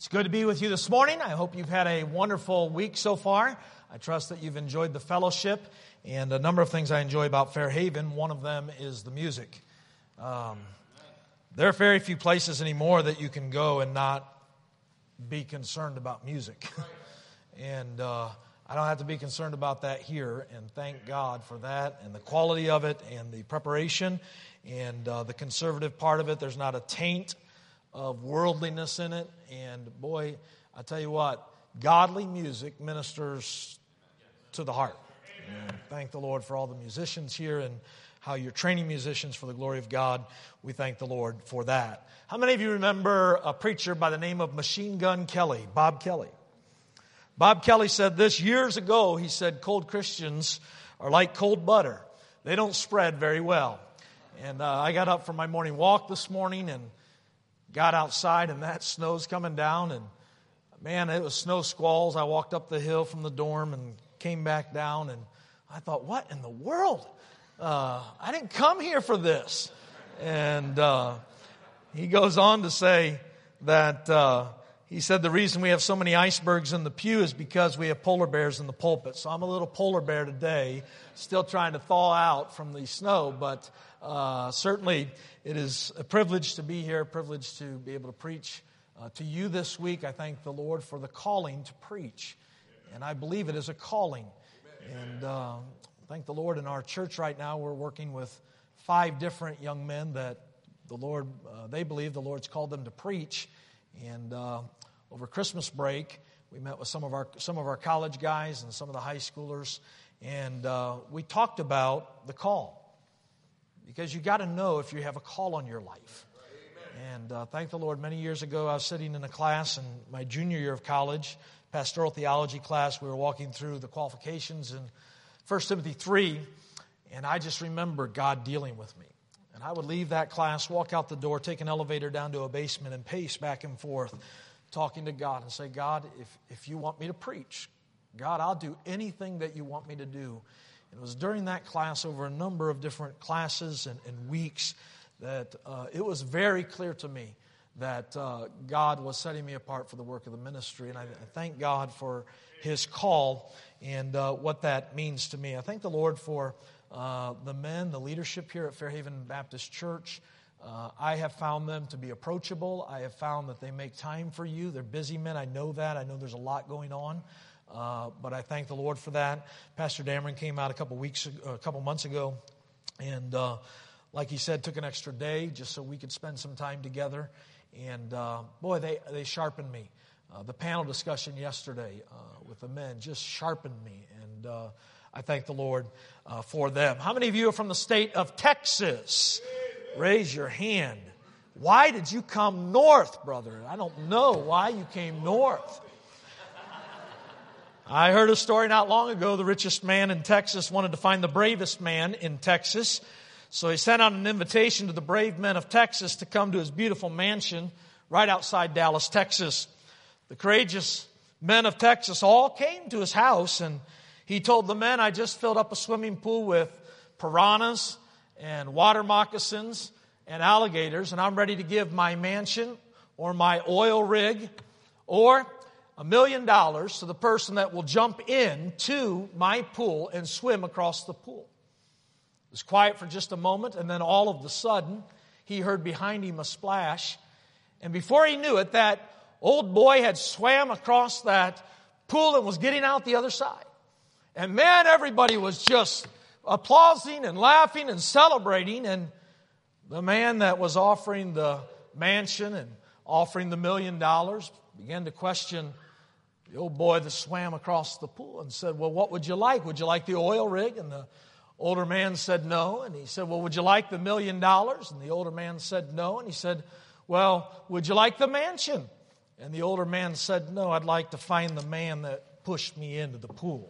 It's good to be with you this morning. I hope you've had a wonderful week so far. I trust that you've enjoyed the fellowship and a number of things I enjoy about Fairhaven. One of them is the music. There are very few places anymore that you can go and not be concerned about music. And I don't have to be concerned about that here, and thank God for that and the quality of it and the preparation and the conservative part of it. There's not a taint of worldliness in it, and boy, I tell you what, godly music ministers to the heart. And thank the Lord for all the musicians here and how you're training musicians for the glory of God. We thank the Lord for that. How many of you remember a preacher by the name of Machine Gun Kelly, Bob Kelly? Bob Kelly said this years ago. He said, cold Christians are like cold butter. They don't spread very well. And I got up for my morning walk this morning and got outside, and that snow's coming down, and man, it was snow squalls. I walked up the hill from the dorm and came back down, and I thought, what in the world? I didn't come here for this. And he goes on to say that he said the reason we have so many icebergs in the pew is because we have polar bears in the pulpit. So I'm a little polar bear today, still trying to thaw out from the snow, but certainly it is a privilege to be here, a privilege to be able to preach to you this week. I thank the Lord for the calling to preach, and I believe it is a calling. And thank the Lord in our church right now, we're working with 5 different young men that the Lord, they believe the Lord's called them to preach. And over Christmas break, we met with some of our college guys and some of the high schoolers, and we talked about the call. Because you got to know if you have a call on your life. And thank the Lord, many years ago I was sitting in a class in my junior year of college, pastoral theology class. We were walking through the qualifications in 1 Timothy 3, and I just remember God dealing with me. And I would leave that class, walk out the door, take an elevator down to a basement, and pace back and forth, talking to God and say, God, if you want me to preach, God, I'll do anything that you want me to do. And it was during that class, over a number of different classes and weeks, that it was very clear to me that God was setting me apart for the work of the ministry. And I thank God for His call and what that means to me. I thank the Lord for the men, the leadership here at Fairhaven Baptist Church. I have found them to be approachable. I have found that they make time for you. They're busy men. I know that. I know there's a lot going on. But I thank the Lord for that. Pastor Dameron came out a couple months ago, and like he said, took an extra day just so we could spend some time together. And boy, they sharpened me. The panel discussion yesterday with the men just sharpened me, and I thank the Lord for them. How many of you are from the state of Texas? Raise your hand. Why did you come north, brother? I don't know why you came north. I heard a story not long ago. The richest man in Texas wanted to find the bravest man in Texas. So he sent out an invitation to the brave men of Texas to come to his beautiful mansion right outside Dallas, Texas. The courageous men of Texas all came to his house, and he told the men, I just filled up a swimming pool with piranhas and water moccasins and alligators, and I'm ready to give my mansion or my oil rig or $1 million to the person that will jump into my pool and swim across the pool. It was quiet for just a moment, and then all of a sudden, he heard behind him a splash. And before he knew it, that old boy had swam across that pool and was getting out the other side. And man, everybody was just applauding and laughing and celebrating. And the man that was offering the mansion and offering the $1 million began to question the old boy that swam across the pool and said, well, what would you like? Would you like the oil rig? And the older man said no. And he said, well, would you like the $1 million? And the older man said no. And he said, well, would you like the mansion? And the older man said, no, I'd like to find the man that pushed me into the pool.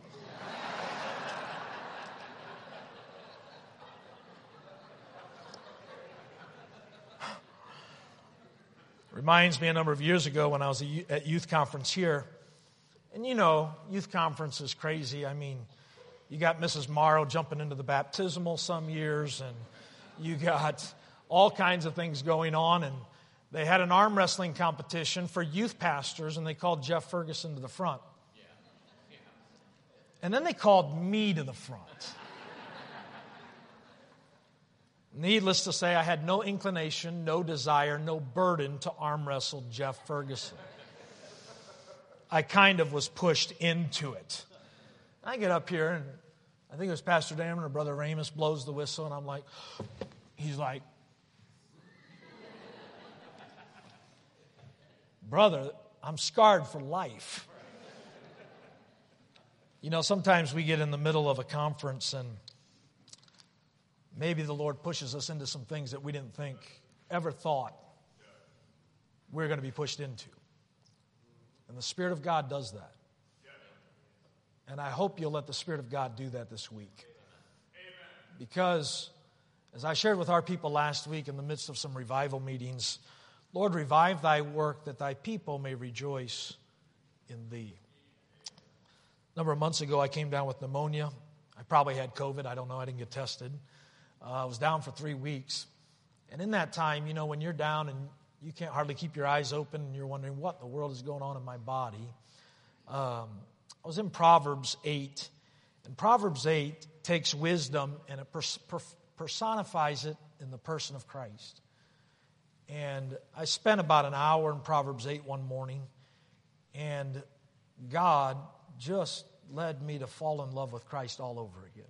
Reminds me a number of years ago when I was at youth conference here. And you know, youth conference is crazy. I mean, you got Mrs. Morrow jumping into the baptismal some years, and you got all kinds of things going on. And They had an arm wrestling competition for youth pastors, and they called Jeff Ferguson to the front. And then they called me to the front. Needless to say, I had no inclination, no desire, no burden to arm wrestle Jeff Ferguson. I kind of was pushed into it. I get up here, and I think it was Pastor Damon or Brother Ramus blows the whistle, and I'm like, he's like, brother, I'm scarred for life. You know, sometimes we get in the middle of a conference and maybe the Lord pushes us into some things that we didn't think, ever thought we're going to be pushed into. And the Spirit of God does that. And I hope you'll let the Spirit of God do that this week. Because, as I shared with our people last week in the midst of some revival meetings, Lord, revive thy work that thy people may rejoice in thee. A number of months ago, I came down with pneumonia. I probably had COVID. I don't know. I didn't get tested. I was down for 3 weeks. And in that time, you know, when you're down and you can't hardly keep your eyes open and you're wondering what in the world is going on in my body, I was in Proverbs 8. And Proverbs 8 takes wisdom and it personifies it in the person of Christ. And I spent about an hour in Proverbs 8 one morning, and God just led me to fall in love with Christ all over again.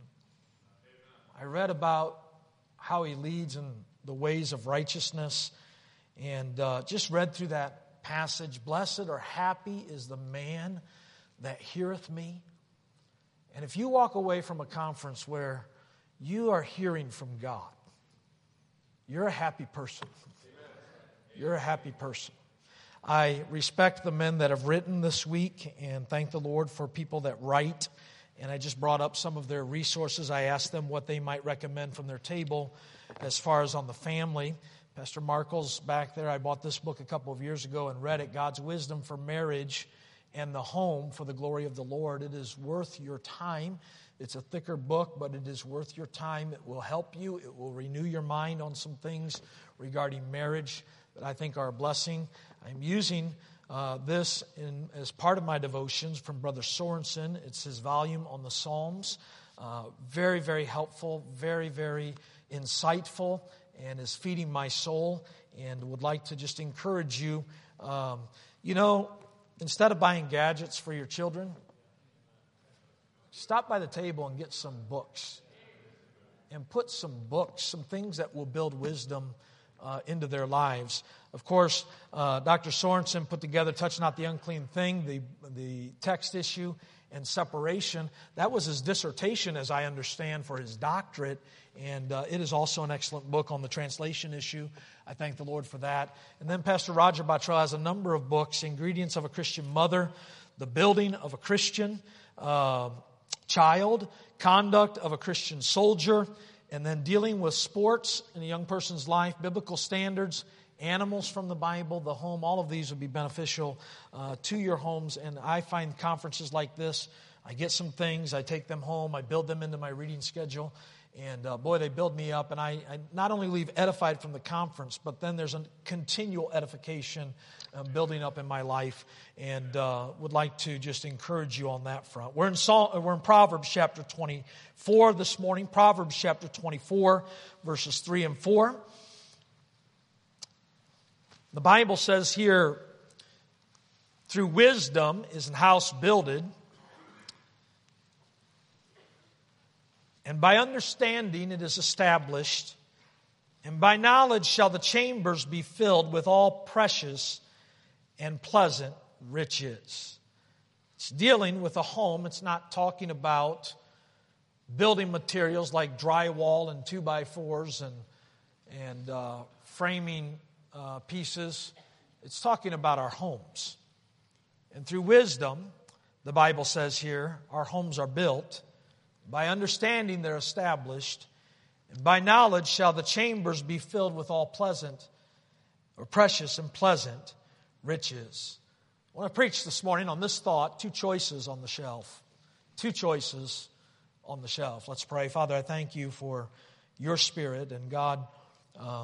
I read about how He leads in the ways of righteousness, and just read through that passage. Blessed or happy is the man that heareth me. And if you walk away from a conference where you are hearing from God, you're a happy person. You're a happy person. I respect the men that have written this week and thank the Lord for people that write. And I just brought up some of their resources. I asked them what they might recommend from their table as far as on the family. Pastor Markle's back there. I bought this book a couple of years ago and read it, God's Wisdom for Marriage and the Home for the Glory of the Lord. It is worth your time. It's a thicker book, but it is worth your time. It will help you. It will renew your mind on some things regarding marriage that I think are a blessing. I'm using this as part of my devotions from Brother Sorensen. It's his volume on the Psalms. Very, very helpful, very, very insightful, and is feeding my soul, and would like to just encourage you. Instead of buying gadgets for your children, stop by the table and get some books. And put some books, some things that will build wisdom into their lives. Of course, Dr. Sorensen put together Touch Not the Unclean Thing, the text issue, and separation. That was his dissertation, as I understand, for his doctorate. And it is also an excellent book on the translation issue. I thank the Lord for that. And then Pastor Roger Bottrell has a number of books: Ingredients of a Christian Mother, The Building of a Christian Child, Conduct of a Christian Soldier, and then Dealing with Sports in a Young Person's Life, Biblical Standards, Animals from the Bible, the Home. All of these would be beneficial to your homes. And I find conferences like this, I get some things, I take them home, I build them into my reading schedule. And boy, they build me up. And I not only leave edified from the conference, but then there's a continual edification building up in my life. And would like to just encourage you on that front. We're in Proverbs chapter 24 this morning. Proverbs chapter 24, verses 3 and 4. The Bible says here, through wisdom is an house builded, and by understanding it is established, and by knowledge shall the chambers be filled with all precious and pleasant riches. It's dealing with a home. It's not talking about building materials like drywall and 2x4s and framing pieces. It's talking about our homes. And through wisdom, the Bible says here, our homes are built. By understanding, they're established. And by knowledge shall the chambers be filled with all pleasant or precious and pleasant riches. I want to preach this morning on this thought: two choices on the shelf. Two choices on the shelf. Let's pray. Father, I thank you for your Spirit. And God,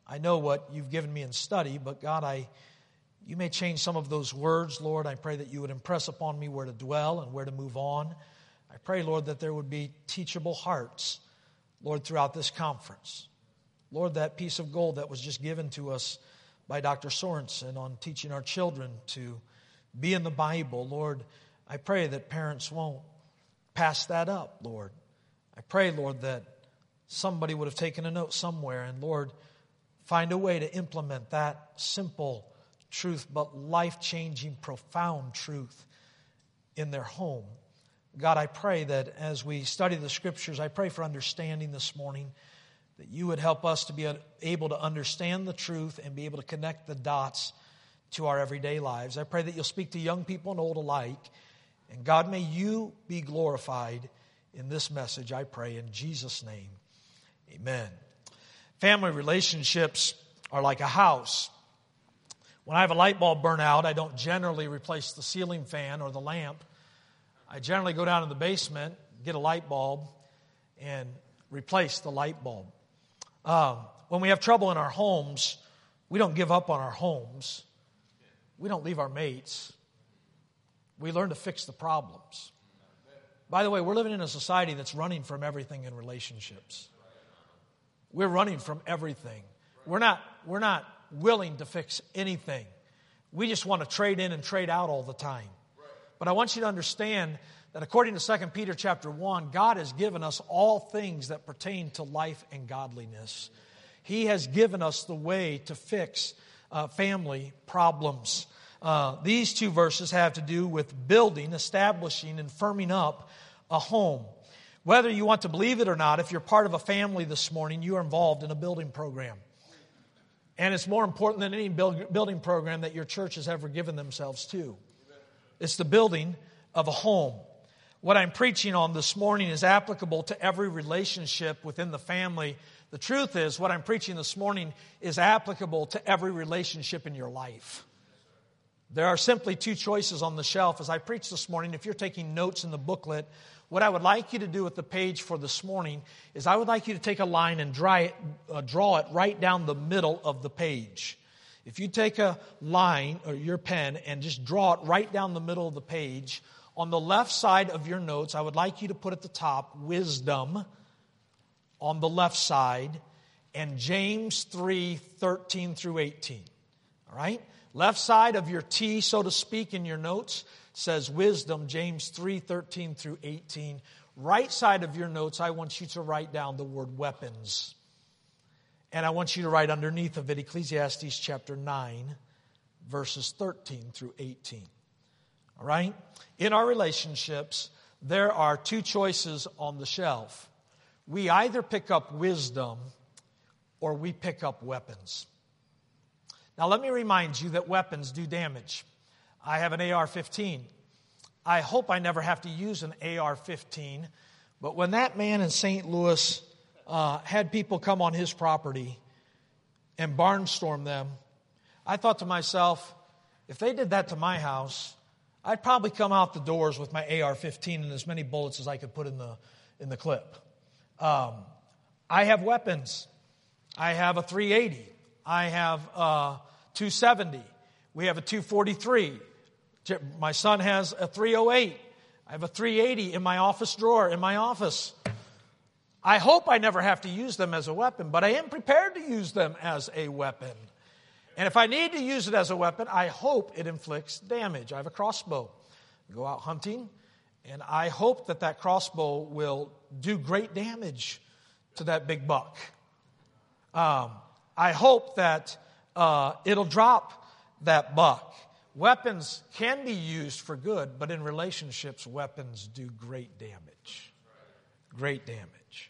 I know what you've given me in study, but God, you may change some of those words, Lord. I pray that you would impress upon me where to dwell and where to move on. I pray, Lord, that there would be teachable hearts, Lord, throughout this conference. Lord, that piece of gold that was just given to us by Dr. Sorensen on teaching our children to be in the Bible, Lord, I pray that parents won't pass that up, Lord. I pray, Lord, that somebody would have taken a note somewhere and, Lord, find a way to implement that simple truth, but life-changing, profound truth in their home. God, I pray that as we study the Scriptures, I pray for understanding this morning, that you would help us to be able to understand the truth and be able to connect the dots to our everyday lives. I pray that you'll speak to young people and old alike. And God, may you be glorified in this message, I pray in Jesus' name. Amen. Family relationships are like a house. When I have a light bulb burn out, I don't generally replace the ceiling fan or the lamp. I generally go down to the basement, get a light bulb, and replace the light bulb. When we have trouble in our homes, we don't give up on our homes. We don't leave our mates. We learn to fix the problems. By the way, we're living in a society that's running from everything in relationships. We're running from everything. We're not willing to fix anything. We just want to trade in and trade out all the time. But I want you to understand that according to 2 Peter chapter 1, God has given us all things that pertain to life and godliness. He has given us the way to fix family problems. These two verses have to do with building, establishing, and firming up a home. Whether you want to believe it or not, if you're part of a family this morning, you are involved in a building program. And it's more important than any building program that your church has ever given themselves to. It's the building of a home. What I'm preaching on this morning is applicable to every relationship within the family. The truth is, what I'm preaching this morning is applicable to every relationship in your life. There are simply two choices on the shelf. As I preach this morning, if you're taking notes in the booklet, what I would like you to do with the page for this morning is I would like you to take a line and draw it right down the middle of the page. If you take a line or your pen and just draw it right down the middle of the page, on the left side of your notes, I would like you to put at the top, wisdom on the left side, and James 3:13 through 18. All right? Left side of your T, so to speak, in your notes says wisdom, James 3:13 through 18. Right side of your notes, I want you to write down the word weapons. And I want you to write underneath of it Ecclesiastes chapter 9, verses 13 through 18. All right? In our relationships, there are two choices on the shelf. We either pick up wisdom or we pick up weapons. Now, let me remind you that weapons do damage. I have an AR-15. I hope I never have to use an AR-15, but when that man in St. Louis had people come on his property and barnstorm them, I thought to myself, if they did that to my house, I'd probably come out the doors with my AR-15 and as many bullets as I could put in the clip. I have weapons. I have a .380. I have a .270. We have a .243. My son has a .308. I have a .380 in my office drawer in my office. I hope I never have to use them as a weapon, but I am prepared to use them as a weapon. And if I need to use it as a weapon, I hope it inflicts damage. I have a crossbow. I go out hunting, and I hope that crossbow will do great damage to that big buck. I hope that it'll drop that buck. Weapons can be used for good, but in relationships, weapons do great damage. Great damage.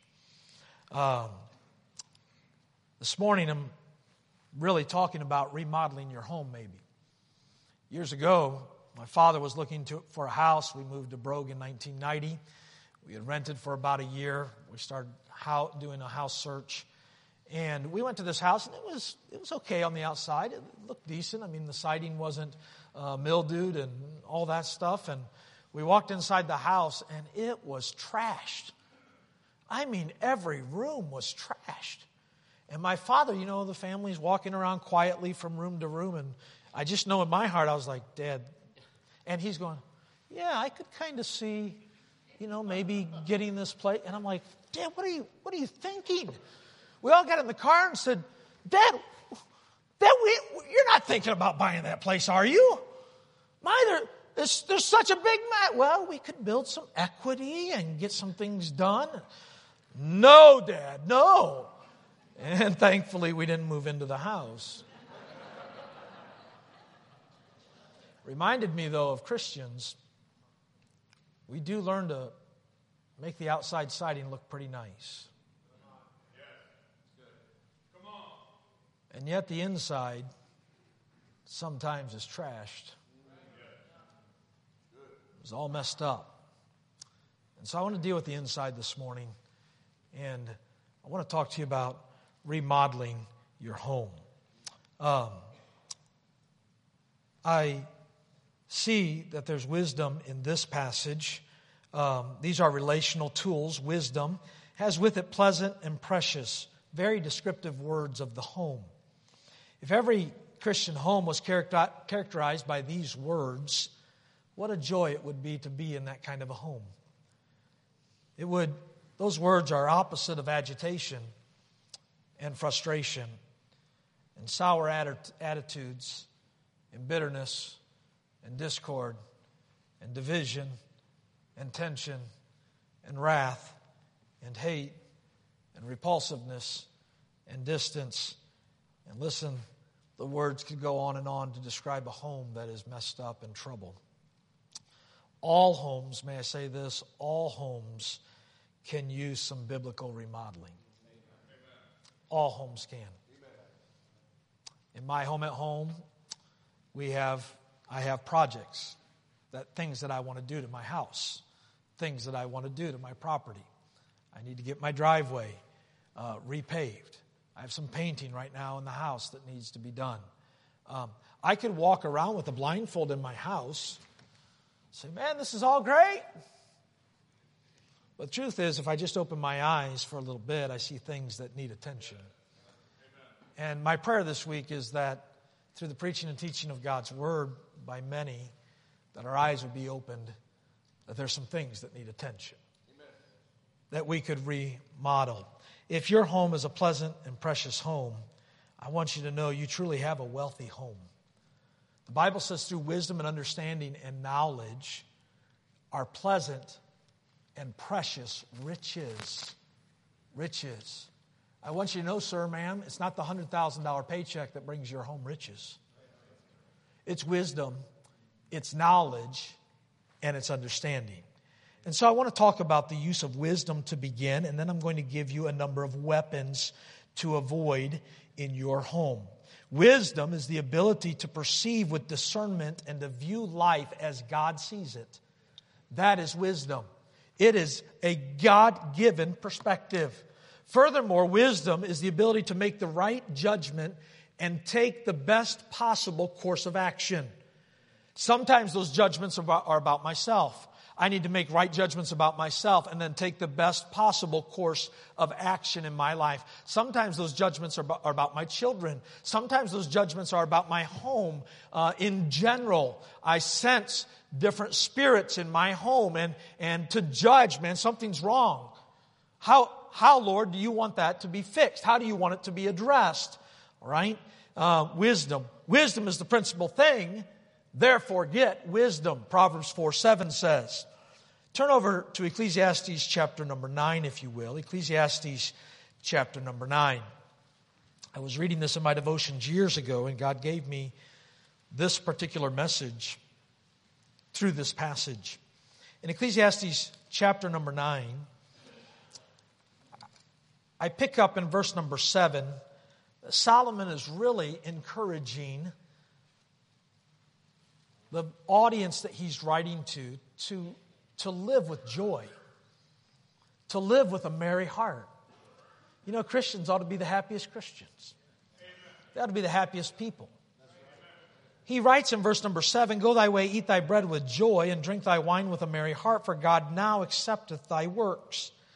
This morning, I'm really talking about remodeling your home, maybe. Years ago, my father was looking for a house. We moved to Brogue in 1990. We had rented for about a year. We started doing a house search. And we went to this house, and it was okay on the outside. It looked decent. I mean, the siding wasn't mildewed and all that stuff. And we walked inside the house, and it was trashed. I mean, every room was trashed. And my father, the family's walking around quietly from room to room. And I just know in my heart, I was like, Dad. And he's going, yeah, I could kind of see, maybe getting this place. And I'm like, Dad, what are you thinking? We all got in the car and said, Dad, you're not thinking about buying that place, are you? There's such a big mess. Well, we could build some equity and get some things done. No, Dad, no. And thankfully, we didn't move into the house. Reminded me, though, of Christians. We do learn to make the outside siding look pretty nice. And yet the inside sometimes is trashed. It's all messed up. And so I want to deal with the inside this morning. And I want to talk to you about remodeling your home. I see that there's wisdom in this passage. These are relational tools. Wisdom has with it pleasant and precious, very descriptive words of the home. If every Christian home was characterized by these words, what a joy it would be to be in that kind of a home. Those words are opposite of agitation and frustration and sour attitudes and bitterness and discord and division and tension and wrath and hate and repulsiveness and distance. And listen, the words could go on and on to describe a home that is messed up and troubled. All homes, may I say this, all homes can use some biblical remodeling. All homes can. In my home at home, I have projects, things that I want to do to my house, things that I want to do to my property. I need to get my driveway repaved. I have some painting right now in the house that needs to be done. I could walk around with a blindfold in my house, say, man, this is all great. But the truth is, if I just open my eyes for a little bit, I see things that need attention. And my prayer this week is that through the preaching and teaching of God's Word by many, that our eyes would be opened, that there's some things that need attention, that we could remodel. If your home is a pleasant and precious home, I want you to know you truly have a wealthy home. The Bible says through wisdom and understanding and knowledge are pleasant and precious riches. Riches. I want you to know, sir, ma'am, it's not the $100,000 paycheck that brings your home riches. It's wisdom, it's knowledge, and it's understanding. And so I want to talk about the use of wisdom to begin, and then I'm going to give you a number of weapons to avoid in your home. Wisdom is the ability to perceive with discernment and to view life as God sees it. That is wisdom. It is a God-given perspective. Furthermore, wisdom is the ability to make the right judgment and take the best possible course of action. Sometimes those judgments are about myself. I need to make right judgments about myself and then take the best possible course of action in my life. Sometimes those judgments are about my children. Sometimes those judgments are about my home. In general, I sense different spirits in my home and to judge, man, something's wrong. How, Lord, do you want that to be fixed? How do you want it to be addressed? All right? Wisdom. Wisdom is the principal thing. Therefore, get wisdom. Proverbs 4:7 says. Turn over to Ecclesiastes chapter number 9, if you will. Ecclesiastes chapter number 9. I was reading this in my devotions years ago, and God gave me this particular message through this passage. In Ecclesiastes chapter number 9, I pick up in verse number 7. Solomon is really encouraging the audience that he's writing to live with joy, to live with a merry heart. You know, Christians ought to be the happiest Christians. They ought to be the happiest people. He writes in verse number 7, Go thy way, eat thy bread with joy, and drink thy wine with a merry heart, for God now accepteth thy works.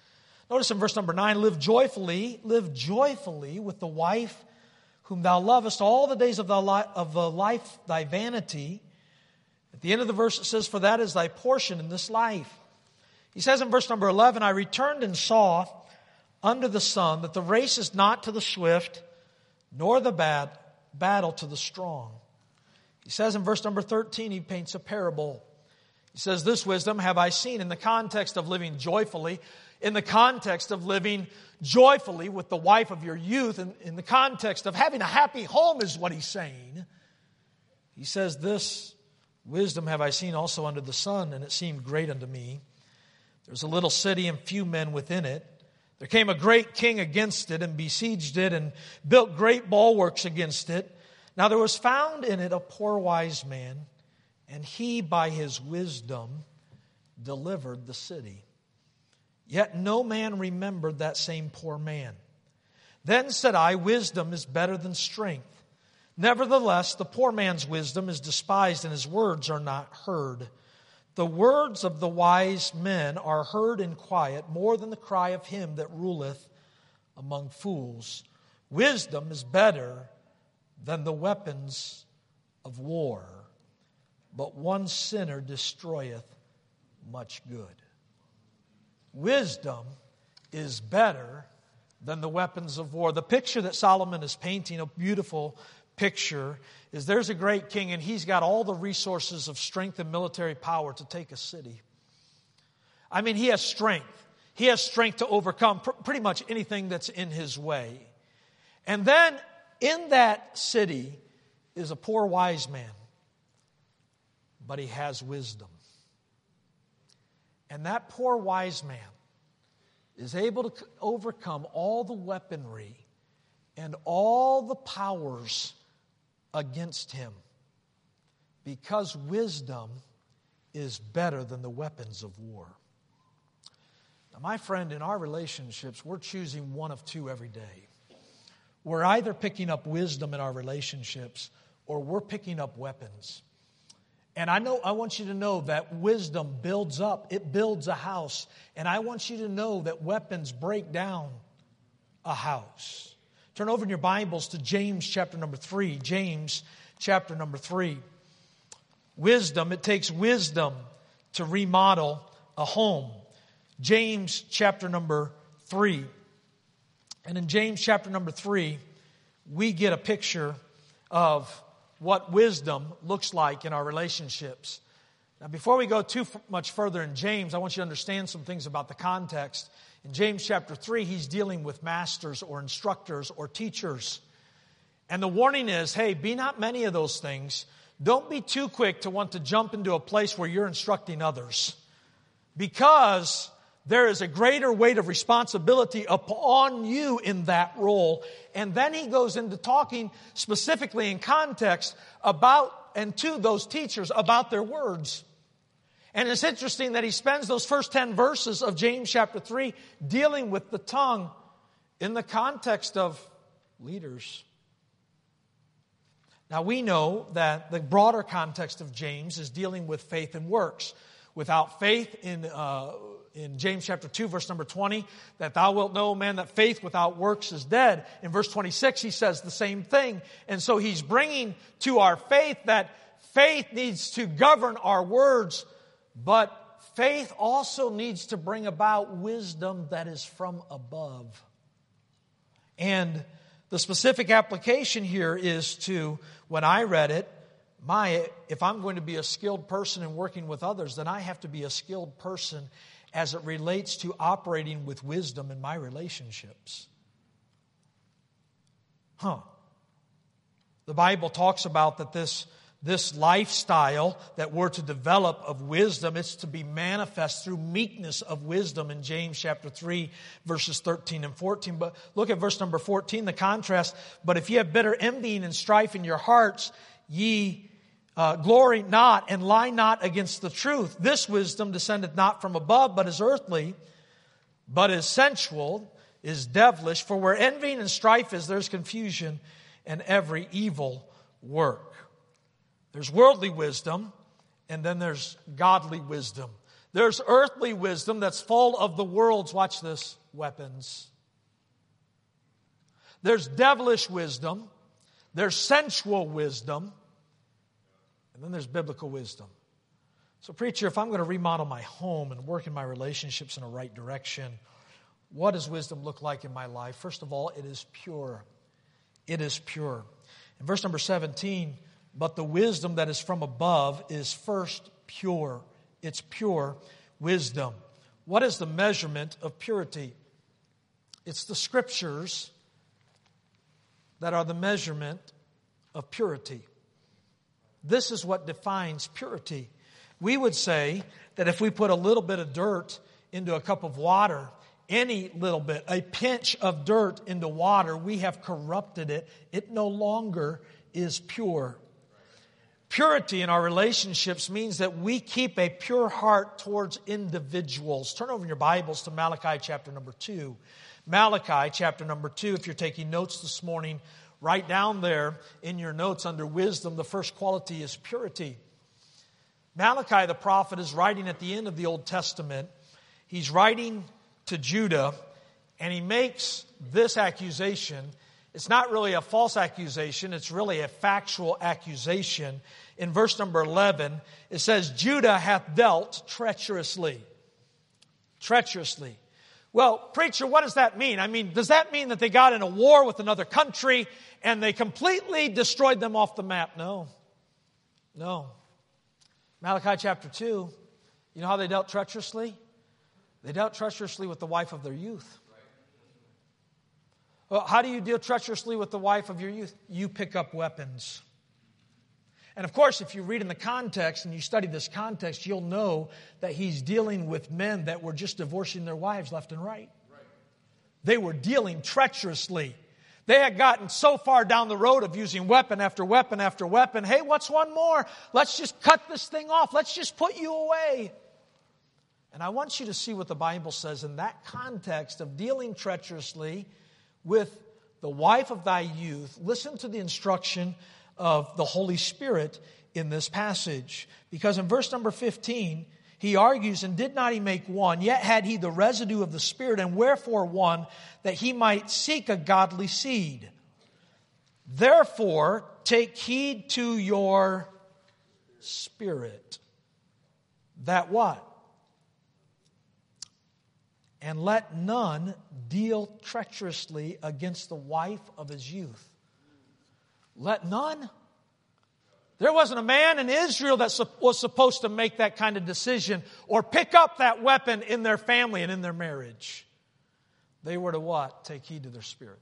Notice in verse number 9, live joyfully with the wife whom thou lovest all the days of the life, thy vanity. At the end of the verse it says, for that is thy portion in this life. He says in verse number 11, I returned and saw under the sun that the race is not to the swift, nor the battle to the strong. He says in verse number 13, he paints a parable. He says, this wisdom have I seen in the context of living joyfully, in the context of living joyfully with the wife of your youth, and in the context of having a happy home is what he's saying. He says, this wisdom have I seen also under the sun, and it seemed great unto me. There's a little city and few men within it. There came a great king against it and besieged it and built great bulwarks against it. Now there was found in it a poor wise man, and he by his wisdom delivered the city. Yet no man remembered that same poor man. Then said I, wisdom is better than strength. Nevertheless, the poor man's wisdom is despised, and his words are not heard. The words of the wise men are heard in quiet, more than the cry of him that ruleth among fools. Wisdom is better than the weapons of war, but one sinner destroyeth much good. Wisdom is better than the weapons of war. The picture that Solomon is painting, a beautiful picture, is there's a great king and he's got all the resources of strength and military power to take a city. I mean, he has strength. He has strength to overcome pretty much anything that's in his way. And then in that city is a poor wise man, but he has wisdom. And that poor wise man is able to overcome all the weaponry and all the powers against him, because wisdom is better than the weapons of war. Now, my friend, in our relationships, we're choosing one of two every day. We're either picking up wisdom in our relationships or we're picking up weapons. And I want you to know that wisdom builds up. It builds a house. And I want you to know that weapons break down a house. Turn over in your Bibles to James chapter number 3. James chapter number 3. Wisdom, it takes wisdom to remodel a home. James chapter number 3. And in James chapter number 3, we get a picture of what wisdom looks like in our relationships. Now, before we go too much further in James, I want you to understand some things about the context. In James chapter 3, he's dealing with masters or instructors or teachers. And the warning is, hey, be not many of those things. Don't be too quick to want to jump into a place where you're instructing others, because there is a greater weight of responsibility upon you in that role. And then he goes into talking specifically in context about and to those teachers about their words. And it's interesting that he spends those first 10 verses of James chapter 3 dealing with the tongue in the context of leaders. Now we know that the broader context of James is dealing with faith and works. Without faith, in James chapter 2, verse number 20, that thou wilt know, man, that faith without works is dead. In verse 26, he says the same thing. And so he's bringing to our faith that faith needs to govern our words, but faith also needs to bring about wisdom that is from above. And the specific application here is to, when I read it, if I'm going to be a skilled person in working with others, then I have to be a skilled person as it relates to operating with wisdom in my relationships. The Bible talks about that this lifestyle that we're to develop of wisdom, it's to be manifest through meekness of wisdom in James chapter 3, verses 13 and 14. But look at verse number 14, the contrast. But if ye have bitter envying and strife in your hearts, ye glory not and lie not against the truth. This wisdom descendeth not from above, but is earthly, but is sensual, is devilish. For where envying and strife is, there's confusion and every evil work. There's worldly wisdom, and then there's godly wisdom. There's earthly wisdom that's full of the world's, watch this, weapons. There's devilish wisdom. There's sensual wisdom. And then there's biblical wisdom. So, preacher, if I'm going to remodel my home and work in my relationships in a right direction, what does wisdom look like in my life? First of all, it is pure. It is pure. In verse number 17, but the wisdom that is from above is first pure. It's pure wisdom. What is the measurement of purity? It's the Scriptures that are the measurement of purity. This is what defines purity. We would say that if we put a little bit of dirt into a cup of water, any little bit, a pinch of dirt into water, we have corrupted it. It no longer is pure. Purity in our relationships means that we keep a pure heart towards individuals. Turn over your Bibles to Malachi chapter number 2. Malachi chapter number 2, if you're taking notes this morning, write down there in your notes under wisdom, the first quality is purity. Malachi the prophet is writing at the end of the Old Testament. He's writing to Judah, and he makes this accusation. It's not really a false accusation, it's really a factual accusation. In verse number 11, it says, Judah hath dealt treacherously. Treacherously. Well, preacher, what does that mean? I mean, does that mean that they got in a war with another country and they completely destroyed them off the map? No. No. Malachi chapter 2, you know how they dealt treacherously? They dealt treacherously with the wife of their youth. Well, how do you deal treacherously with the wife of your youth? You pick up weapons. And of course, if you read in the context and you study this context, you'll know that he's dealing with men that were just divorcing their wives left and right. They were dealing treacherously. They had gotten so far down the road of using weapon after weapon after weapon. Hey, what's one more? Let's just cut this thing off. Let's just put you away. And I want you to see what the Bible says in that context of dealing treacherously with the wife of thy youth. Listen to the instruction of the Holy Spirit in this passage. Because in verse number 15, he argues, and did not he make one, yet had he the residue of the Spirit, and wherefore one, that he might seek a godly seed. Therefore, take heed to your spirit. That what? And let none deal treacherously against the wife of his youth. Let none. There wasn't a man in Israel that was supposed to make that kind of decision or pick up that weapon in their family and in their marriage. They were to what? Take heed to their spirit.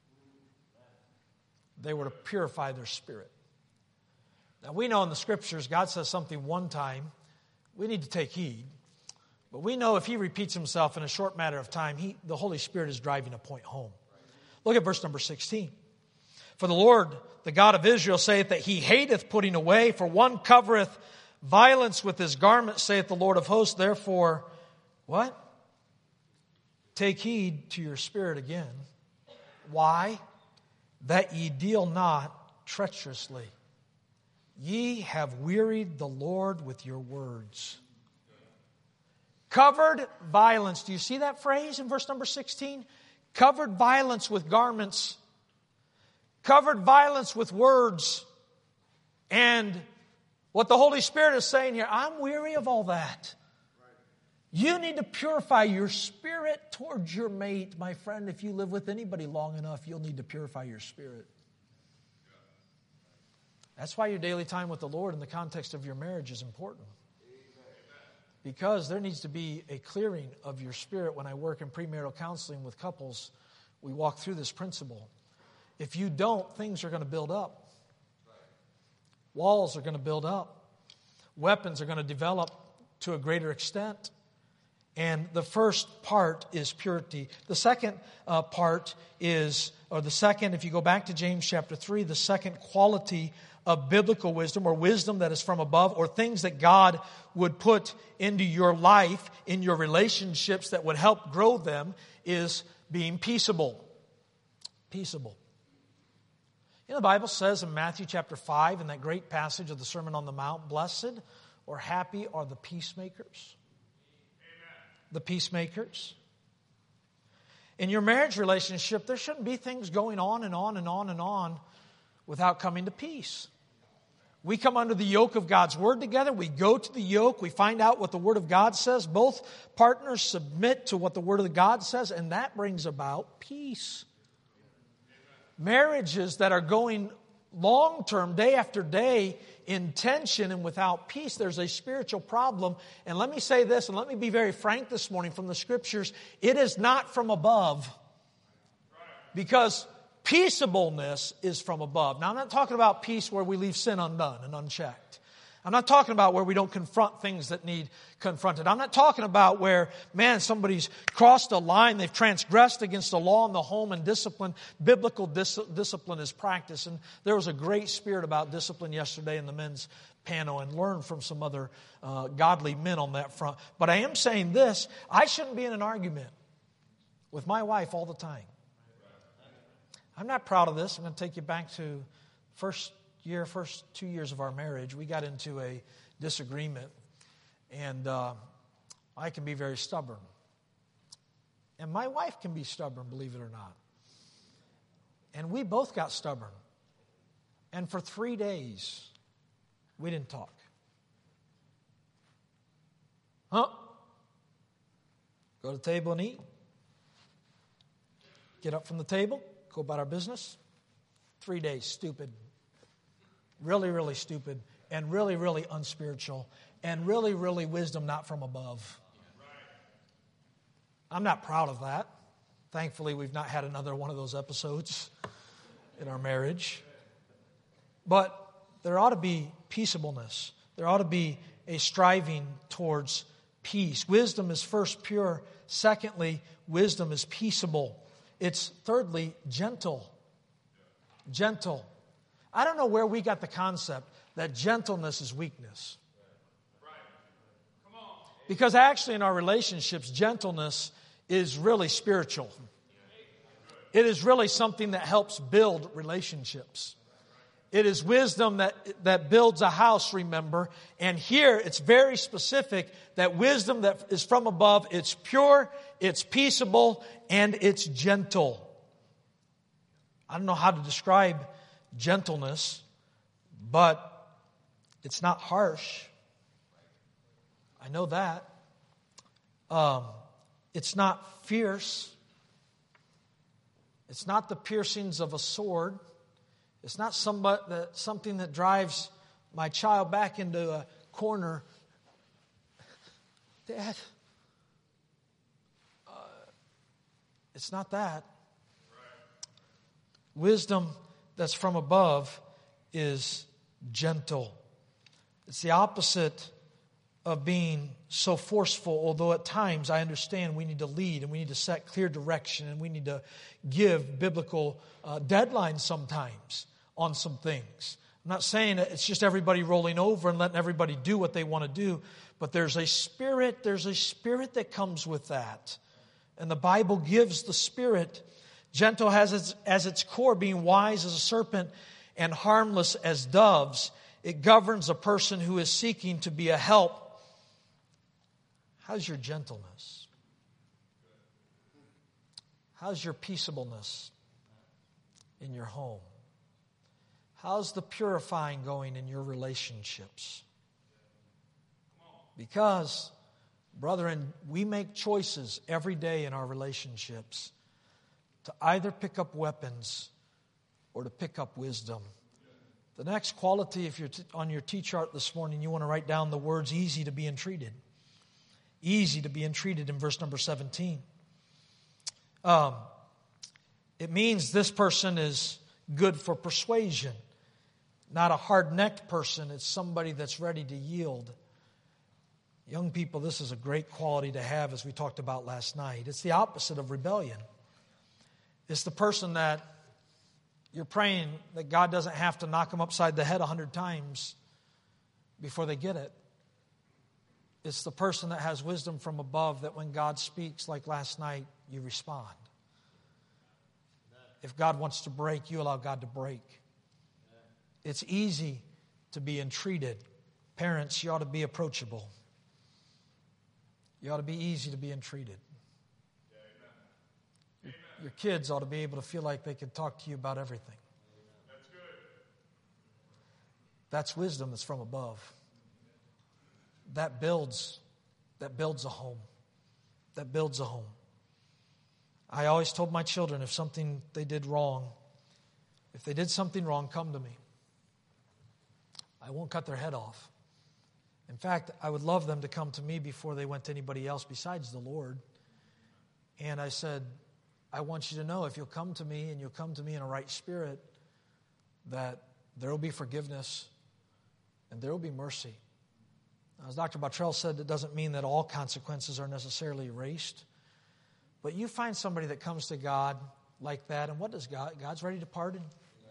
They were to purify their spirit. Now we know in the Scriptures, God says something one time, we need to take heed. But we know if he repeats himself in a short matter of time, the Holy Spirit is driving a point home. Look at verse number 16. For the Lord, the God of Israel, saith that he hateth putting away, for one covereth violence with his garment, saith the Lord of hosts. Therefore, what? Take heed to your spirit again. Why? That ye deal not treacherously. Ye have wearied the Lord with your words. Covered violence. Do you see that phrase in verse number 16? Covered violence with garments. Covered violence with words. And what the Holy Spirit is saying here, I'm weary of all that. You need to purify your spirit towards your mate. My friend, if you live with anybody long enough, you'll need to purify your spirit. That's why your daily time with the Lord in the context of your marriage is important. Because there needs to be a clearing of your spirit. When I work in premarital counseling with couples, we walk through this principle. If you don't, things are going to build up. Walls are going to build up. Weapons are going to develop to a greater extent. And the first part is purity. The second part is, if you go back to James chapter 3, the second quality of biblical wisdom, or wisdom that is from above, or things that God would put into your life, in your relationships that would help grow them, is being peaceable. Peaceable. You know, the Bible says in Matthew chapter 5, in that great passage of the Sermon on the Mount, blessed or happy are the peacemakers. the peacemakers. In your marriage relationship, there shouldn't be things going on and on and on and on without coming to peace. We come under the yoke of God's Word together. We go to the yoke. We find out what the Word of God says. Both partners submit to what the Word of God says, and that brings about peace. Marriages that are going long-term, day after day, in tension and without peace, there's a spiritual problem. And let me say this, and let me be very frank this morning from the Scriptures. It is not from above. Because peaceableness is from above. Now, I'm not talking about peace where we leave sin undone and unchecked. I'm not talking about where we don't confront things that need confronted. I'm not talking about where, man, somebody's crossed a line, they've transgressed against the law in the home and discipline. Biblical discipline is practiced. And there was a great spirit about discipline yesterday in the men's panel, and learned from some other godly men on that front. But I am saying this, I shouldn't be in an argument with my wife all the time. I'm not proud of this. I'm going to take you back to first 2 years of our marriage. We got into a disagreement, and I can be very stubborn. And my wife can be stubborn, believe it or not. And we both got stubborn. And for 3 days, we didn't talk. Go to the table and eat. Get up from the table. Go about our business. 3 days, stupid. Really, really stupid. And really, really unspiritual. And really, really wisdom not from above. I'm not proud of that. Thankfully, we've not had another one of those episodes in our marriage. But there ought to be peaceableness. There ought to be a striving towards peace. Wisdom is first pure. Secondly, wisdom is peaceable. It's thirdly, gentle. Gentle. I don't know where we got the concept that gentleness is weakness. Because actually in our relationships, gentleness is really spiritual. It is really something that helps build relationships. It is wisdom that builds a house, remember. And here it's very specific that wisdom that is from above, it's pure, it's peaceable, and it's gentle. I don't know how to describe gentleness, but it's not harsh. I know that. It's not fierce. It's not the piercings of a sword. It's not something that drives my child back into a corner. Dad, it's not that. Wisdom that's from above is gentle. It's the opposite of being so forceful, although at times I understand we need to lead and we need to set clear direction and we need to give biblical deadlines sometimes on some things. I'm not saying that it's just everybody rolling over and letting everybody do what they want to do, but there's a spirit that comes with that. And the Bible gives the spirit. Gentle has as its core being wise as a serpent and harmless as doves. It governs a person who is seeking to be a help. How's your gentleness? How's your peaceableness in your home? How's the purifying going in your relationships? Because, brethren, we make choices every day in our relationships to either pick up weapons or to pick up wisdom. The next quality, if you're on your T-chart this morning, you want to write down the words easy to be entreated. Easy to be entreated in verse number 17. It means this person is good for persuasion. Not a hard-necked person. It's somebody that's ready to yield. Young people, this is a great quality to have, as we talked about last night. It's the opposite of rebellion. It's the person that you're praying that God doesn't have to knock them upside the head 100 times before they get it. It's the person that has wisdom from above, that when God speaks, like last night, you respond. If God wants to break, you allow God to break. It's easy to be entreated. Parents, you ought to be approachable. You ought to be easy to be entreated. Your kids ought to be able to feel like they can talk to you about everything. That's good. That's wisdom that's from above. That builds a home. That builds a home. I always told my children if something they did wrong, if they did something wrong, come to me. I won't cut their head off. In fact, I would love them to come to me before they went to anybody else besides the Lord. And I said, I want you to know if you'll come to me and you'll come to me in a right spirit, that there will be forgiveness and there will be mercy. As Dr. Bottrell said, it doesn't mean that all consequences are necessarily erased. But you find somebody that comes to God like that, and what does God? God's ready to pardon.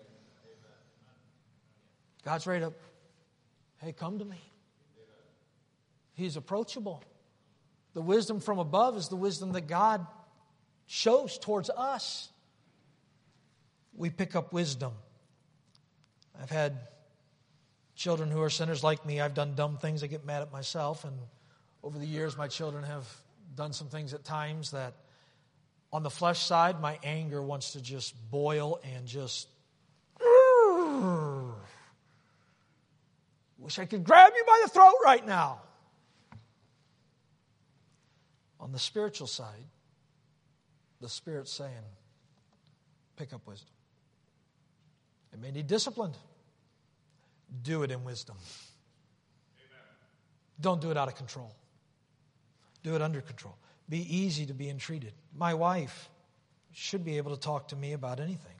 God's ready to, hey, come to me. He's approachable. The wisdom from above is the wisdom that God shows towards us. We pick up wisdom. I've had children who are sinners like me. I've done dumb things. I get mad at myself. And over the years, my children have done some things at times that on the flesh side, my anger wants to just boil and just wish I could grab you by the throat right now. On the spiritual side, the Spirit's saying, pick up wisdom. It may need discipline. Do it in wisdom. Amen. Don't do it out of control. Do it under control. Be easy to be entreated. My wife should be able to talk to me about anything.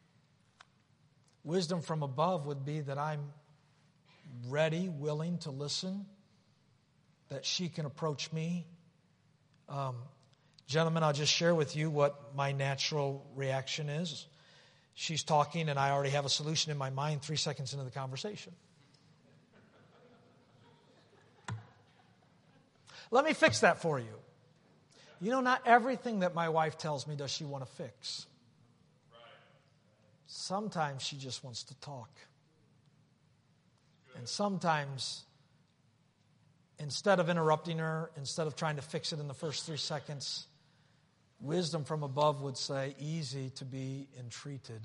Wisdom from above would be that I'm ready, willing to listen, that she can approach me. Gentlemen, I'll just share with you what my natural reaction is. She's talking, and I already have a solution in my mind 3 seconds into the conversation. Let me fix that for you. You know, not everything that my wife tells me does she want to fix. Sometimes she just wants to talk. And sometimes, instead of interrupting her, instead of trying to fix it in the first 3 seconds, wisdom from above would say, easy to be entreated.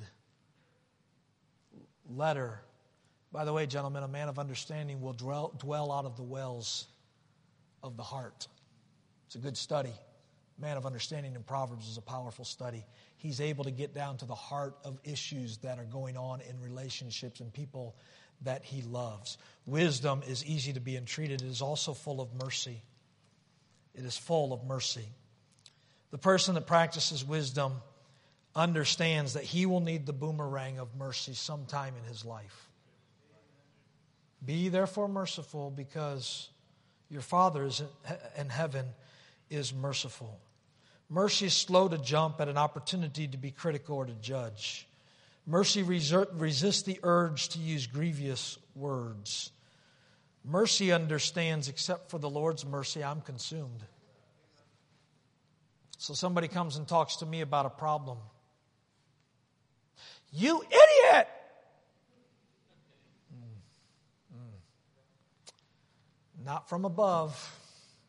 Let her. By the way, gentlemen, a man of understanding will dwell out of the wells of the heart. It's a good study. Man of understanding in Proverbs is a powerful study. He's able to get down to the heart of issues that are going on in relationships and people that he loves. Wisdom is easy to be entreated. It is also full of mercy. It is full of mercy. The person that practices wisdom understands that he will need the boomerang of mercy sometime in his life. Be therefore merciful, because your Father in heaven is merciful. Mercy is slow to jump at an opportunity to be critical or to judge. Mercy resists the urge to use grievous words. Mercy understands, except for the Lord's mercy, I'm consumed. So somebody comes and talks to me about a problem. You idiot! Not from above.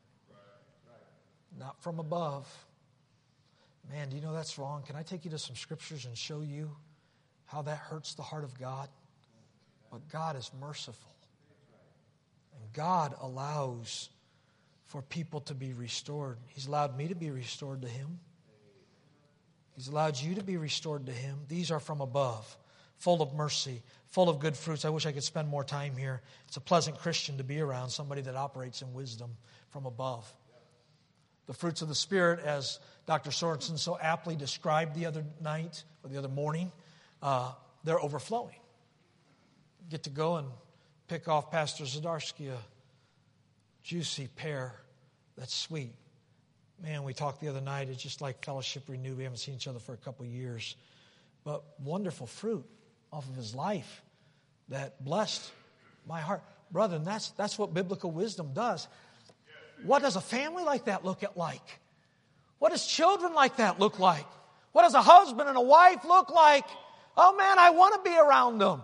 Not from above. Man, do you know that's wrong? Can I take you to some scriptures and show you how that hurts the heart of God? But God is merciful. And God allows for people to be restored. He's allowed me to be restored to Him. He's allowed you to be restored to Him. These are from above, full of mercy, full of good fruits. I wish I could spend more time here. It's a pleasant Christian to be around, somebody that operates in wisdom from above. The fruits of the Spirit, as Dr. Sorensen so aptly described the other night or the other morning, they're overflowing. Get to go and pick off Pastor Zadarsky a juicy pear that's sweet. Man, we talked the other night. It's just like fellowship renewed. We haven't seen each other for a couple of years. But wonderful fruit off of his life that blessed my heart. Brethren, that's what biblical wisdom does. What does a family like that look like? What does children like that look like? What does a husband and a wife look like? Oh man, I want to be around them.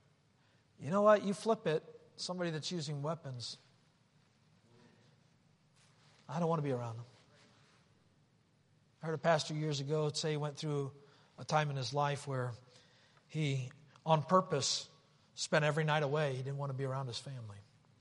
You know what? You flip it, somebody that's using weapons. I don't want to be around them. I heard a pastor years ago say he went through a time in his life where he, on purpose, spent every night away. He didn't want to be around his family.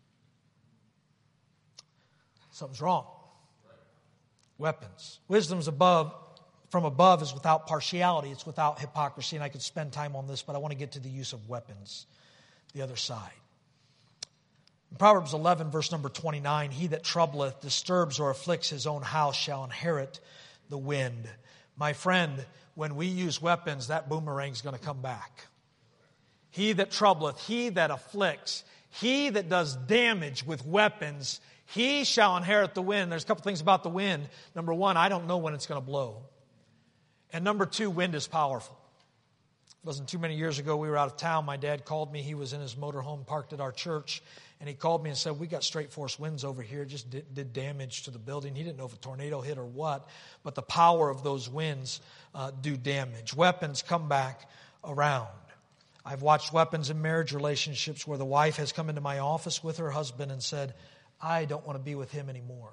Something's wrong. Weapons. Wisdom's from above is without partiality. It's without hypocrisy. And I could spend time on this, but I want to get to the use of weapons, the other side. In Proverbs 11, verse number 29, he that troubleth, disturbs, or afflicts his own house shall inherit the wind. My friend, when we use weapons, that boomerang's going to come back. He that troubleth, he that afflicts, he that does damage with weapons, he shall inherit the wind. There's a couple things about the wind. Number one, I don't know when it's going to blow. And number two, wind is powerful. It wasn't too many years ago, we were out of town. My dad called me. He was in his motorhome parked at our church. And he called me and said, we got straight force winds over here. It just did damage to the building. He didn't know if a tornado hit or what. But the power of those winds do damage. Weapons come back around. I've watched weapons in marriage relationships where the wife has come into my office with her husband and said, I don't want to be with him anymore.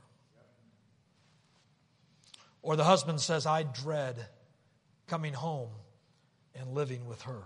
Or the husband says, I dread coming home and living with her.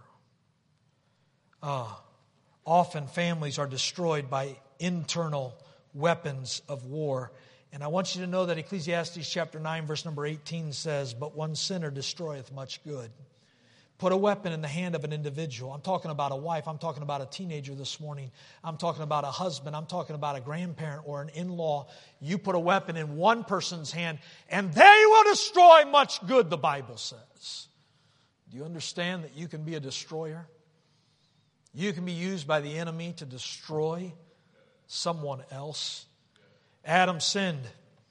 Often families are destroyed by internal weapons of war. And I want you to know that Ecclesiastes chapter 9, verse number 18 says, but one sinner destroyeth much good. Put a weapon in the hand of an individual. I'm talking about a wife. I'm talking about a teenager this morning. I'm talking about a husband. I'm talking about a grandparent or an in-law. You put a weapon in one person's hand, and they will destroy much good, the Bible says. Do you understand that you can be a destroyer? You can be used by the enemy to destroy someone else. Adam sinned,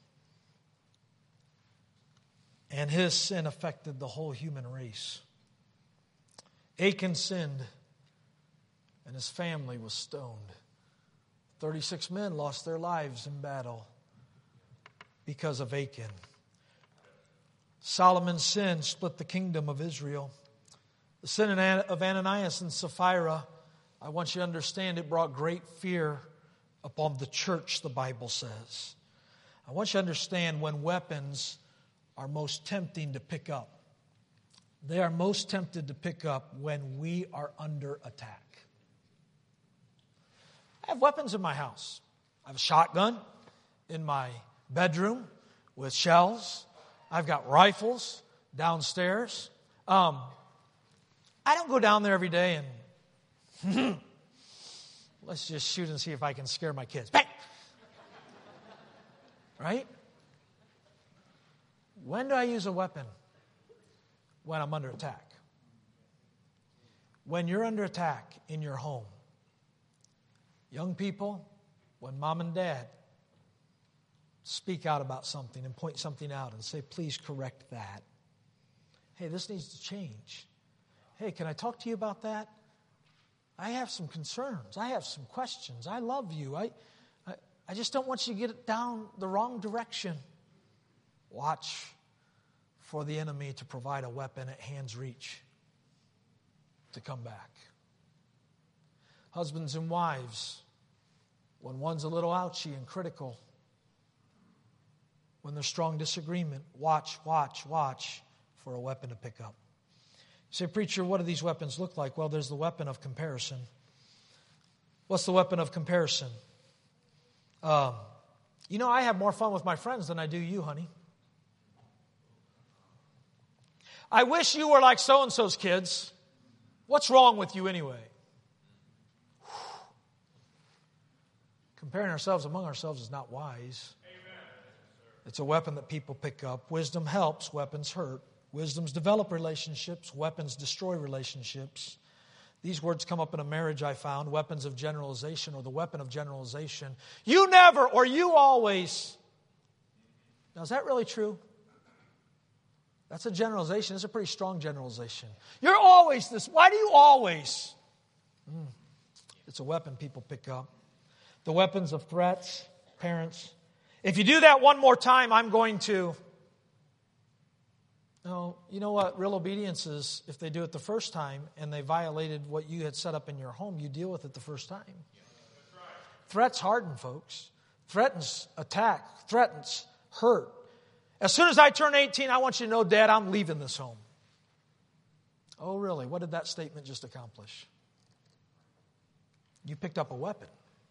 and his sin affected the whole human race. Achan sinned, and his family was stoned. 36 men lost their lives in battle because of Achan. Solomon's sin split the kingdom of Israel. The sin of Ananias and Sapphira, I want you to understand, it brought great fear upon the church, the Bible says. I want you to understand when weapons are most tempting to pick up. They are most tempted to pick up when we are under attack. I have weapons in my house. I have a shotgun in my bedroom with shells. I've got rifles downstairs. I don't go down there every day and let's just shoot and see if I can scare my kids. Bang! Right? When do I use a weapon? When I'm under attack. When you're under attack in your home. Young people, when mom and dad speak out about something and point something out and say, please correct that. Hey, this needs to change. Hey, can I talk to you about that? I have some concerns. I have some questions. I love you. I just don't want you to get it down the wrong direction. Watch for the enemy to provide a weapon at hand's reach to come back. Husbands and wives, when one's a little ouchy and critical, when there's strong disagreement, watch for a weapon to pick up. You say, preacher, what do these weapons look like? Well, there's the weapon of comparison. What's the weapon of comparison? I have more fun with my friends than I do you, honey. I wish you were like so-and-so's kids. What's wrong with you anyway? Comparing ourselves among ourselves is not wise. It's a weapon that people pick up. Wisdom helps, weapons hurt. Wisdoms develop relationships, weapons destroy relationships. These words come up in a marriage I found, weapons of generalization or the weapon of generalization. You never or you always. Now, is that really true? That's a generalization. It's a pretty strong generalization. You're always this. Why do you always? It's a weapon people pick up. The weapons of threats, parents. If you do that one more time, I'm going to. No, you know what real obedience is? If they do it the first time and they violated what you had set up in your home, you deal with it the first time. Threats harden, folks. threatens attack, threatens hurt. As soon as I turn 18, I want you to know, Dad, I'm leaving this home. Oh, really? What did that statement just accomplish? You picked up a weapon.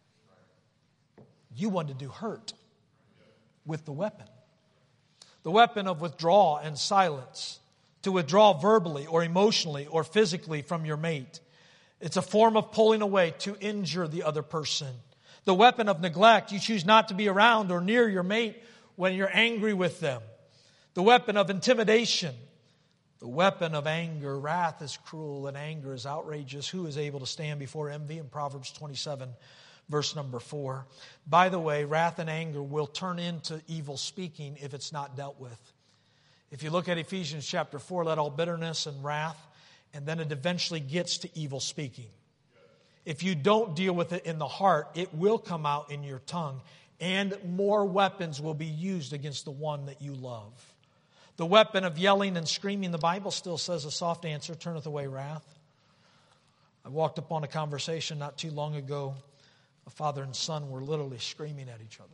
You wanted to do hurt with the weapon. The weapon of withdrawal and silence. To withdraw verbally or emotionally or physically from your mate. It's a form of pulling away to injure the other person. The weapon of neglect. You choose not to be around or near your mate when you're angry with them. The weapon of intimidation. The weapon of anger. Wrath is cruel and anger is outrageous. Who is able to stand before envy? In Proverbs 27, verse number 4. By the way, wrath and anger will turn into evil speaking if it's not dealt with. If you look at Ephesians chapter 4, let all bitterness and wrath, and then it eventually gets to evil speaking. If you don't deal with it in the heart, it will come out in your tongue, and more weapons will be used against the one that you love. The weapon of yelling and screaming, the Bible still says a soft answer turneth away wrath. I walked upon a conversation not too long ago. A father and son were literally screaming at each other.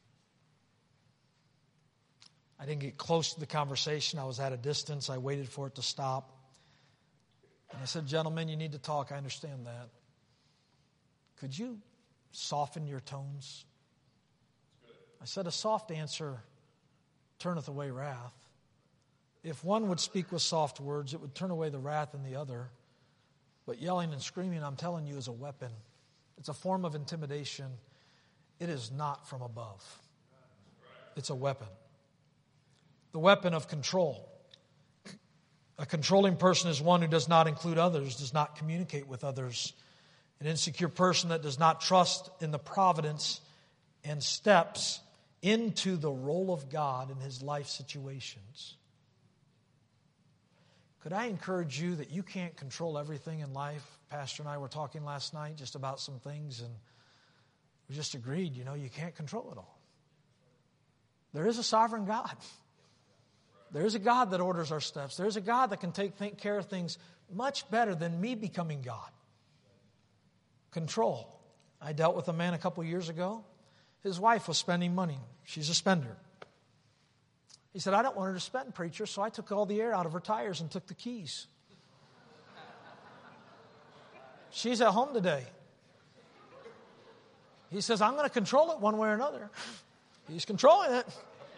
I didn't get close to the conversation. I was at a distance. I waited for it to stop. And I said, gentlemen, you need to talk. I understand that. Could you soften your tones? I said, a soft answer turneth away wrath. If one would speak with soft words, it would turn away the wrath in the other. But yelling and screaming, I'm telling you, is a weapon. It's a form of intimidation. It is not from above. It's a weapon. The weapon of control. A controlling person is one who does not include others, does not communicate with others. An insecure person that does not trust in the providence and steps into the role of God in his life situations. Could I encourage you that you can't control everything in life? Pastor and I were talking last night just about some things, and we just agreed, you can't control it all. There is a sovereign God. There is a God that orders our steps. There is a God that can take care of things much better than me becoming God. Control. I dealt with a man a couple years ago. His wife was spending money. She's a spender. He said, I don't want her to spend, preacher, so I took all the air out of her tires and took the keys. She's at home today. He says, I'm going to control it one way or another. He's controlling it.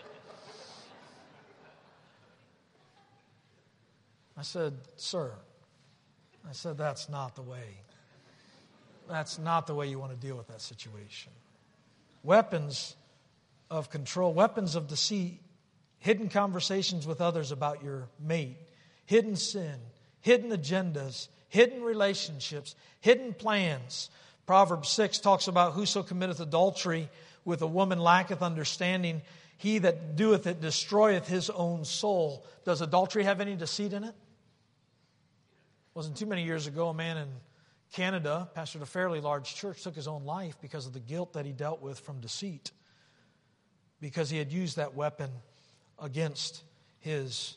I said, sir, that's not the way. That's not the way you want to deal with that situation. Weapons of control, weapons of deceit, hidden conversations with others about your mate, hidden sin, hidden agendas, hidden relationships, hidden plans. Proverbs 6 talks about whoso committeth adultery with a woman lacketh understanding. He that doeth it destroyeth his own soul. Does adultery have any deceit in it? Wasn't too many years ago, a man in Canada, pastored a fairly large church, took his own life because of the guilt that he dealt with from deceit, because he had used that weapon against his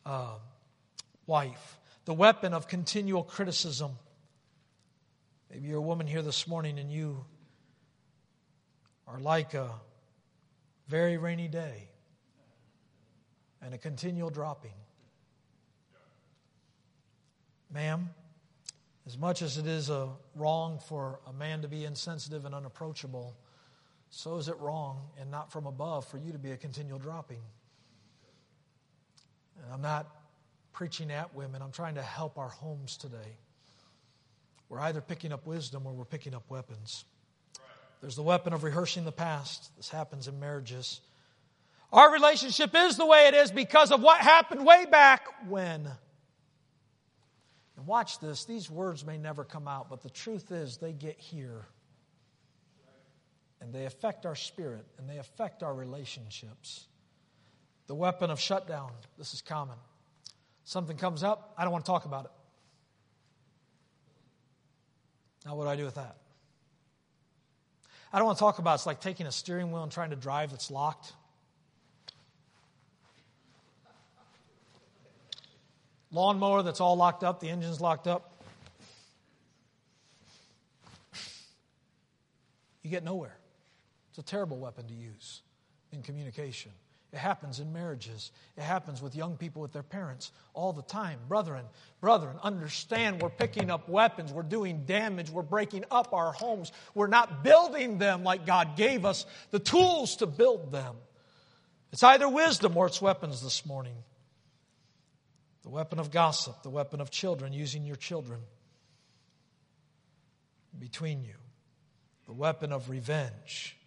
wife. The weapon of continual criticism. Maybe you're a woman here this morning and you are like a very rainy day and a continual dropping. Ma'am, as much as it is wrong for a man to be insensitive and unapproachable, so is it wrong and not from above for you to be a continual dropping. And I'm not preaching at women. I'm trying to help our homes today. We're either picking up wisdom or we're picking up weapons. There's the weapon of rehearsing the past. This happens in marriages. Our relationship is the way it is because of what happened way back when. And watch this. These words may never come out, but the truth is they get here. And they affect our spirit, and they affect our relationships. The weapon of shutdown. This is common. Something comes up, I don't want to talk about it. Now what do I do with that? I don't want to talk about it. It's like taking a steering wheel and trying to drive that's locked. Lawnmower that's all locked up, the engine's locked up. You get nowhere. It's a terrible weapon to use in communication. It happens in marriages. It happens with young people with their parents all the time. Brethren, understand we're picking up weapons. We're doing damage. We're breaking up our homes. We're not building them like God gave us the tools to build them. It's either wisdom or it's weapons this morning. The weapon of gossip, the weapon of children, using your children between you. The weapon of revenge.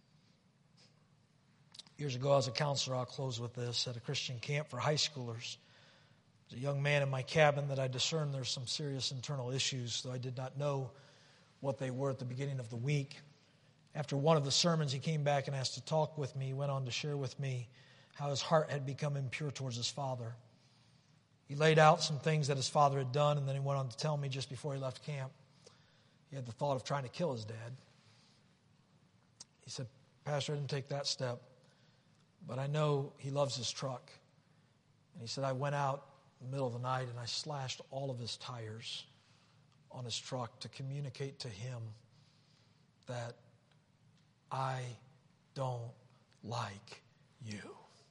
Years ago, as a counselor, I'll close with this, at a Christian camp for high schoolers. There's a young man in my cabin that I discerned there's some serious internal issues, though I did not know what they were at the beginning of the week. After one of the sermons, he came back and asked to talk with me. He went on to share with me how his heart had become impure towards his father. He laid out some things that his father had done, and then he went on to tell me just before he left camp, he had the thought of trying to kill his dad. He said, Pastor, I didn't take that step, but I know he loves his truck. And he said, I went out in the middle of the night and I slashed all of his tires on his truck to communicate to him that I don't like you.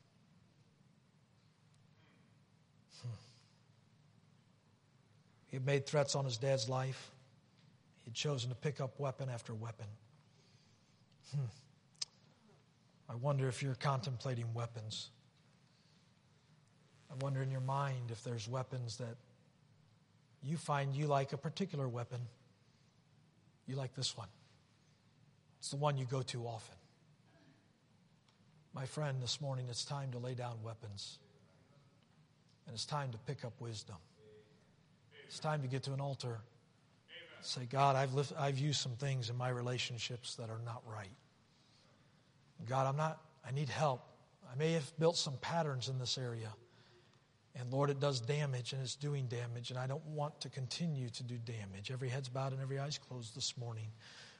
He had made threats on his dad's life. He had chosen to pick up weapon after weapon. I wonder if you're contemplating weapons. I wonder in your mind if there's weapons that you find you like a particular weapon. You like this one. It's the one you go to often. My friend, this morning it's time to lay down weapons. And it's time to pick up wisdom. It's time to get to an altar and say, God, I've used some things in my relationships that are not right. God, I need help. I may have built some patterns in this area. And Lord, it does damage and it's doing damage. And I don't want to continue to do damage. Every head's bowed and every eye's closed this morning.